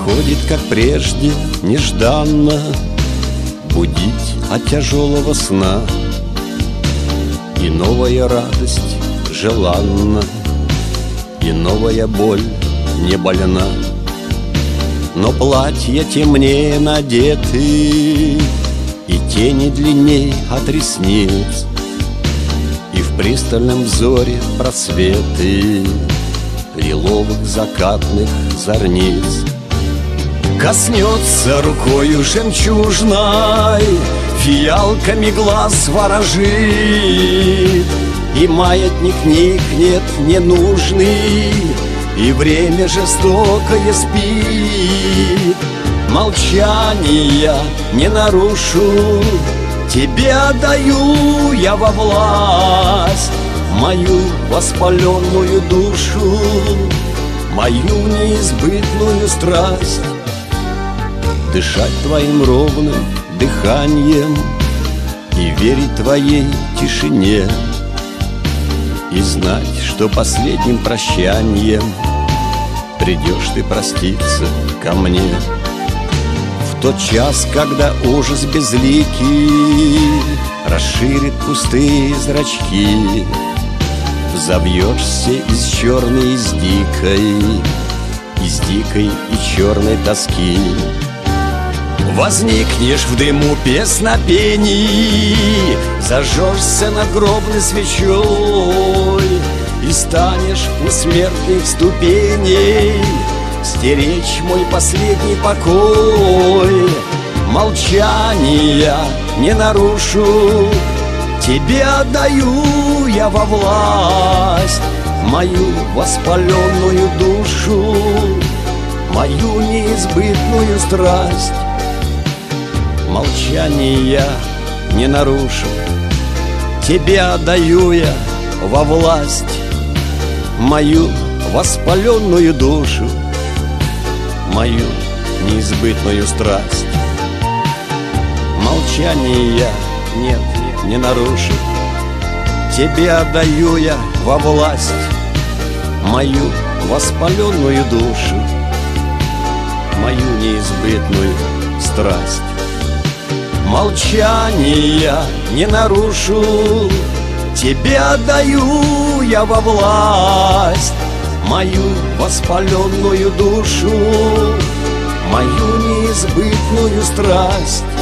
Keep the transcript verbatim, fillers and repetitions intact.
приходит, как прежде, нежданно будить от тяжелого сна, и новая радость желанна, и новая боль не больна. Но платья темнее надеты, и тени длинней от ресниц, и в пристальном взоре просветы лиловых закатных зорниц. Коснется рукою жемчужной, фиалками глаз ворожит, и маятник никнет ненужный, и время жестокое спит. Молчания не нарушу, тебе отдаю я во власть мою воспаленную душу, мою неизбытную страсть. Дышать твоим ровным дыханием и верить твоей тишине, и знать, что последним прощанием придешь ты проститься ко мне. В тот час, когда ужас безликий расширит пустые зрачки, взовьешься из черной, из дикой, из дикой и черной тоски. Возникнешь в дыму песнопений, зажжешься надгробной свечой, и станешь у смертных ступеней стеречь мой последний покой. Молчания не нарушу, тебе отдаю я во власть мою воспаленную душу, мою неизбытную страсть. Молчания не нарушу, тебе отдаю я во власть мою воспаленную душу, мою неизбытную страсть. Молчания нет, не нарушу, тебе отдаю я во власть мою воспаленную душу, мою неизбытную страсть. Молчания не нарушу, тебе отдаю я во власть мою воспаленную душу, мою неизбытную страсть.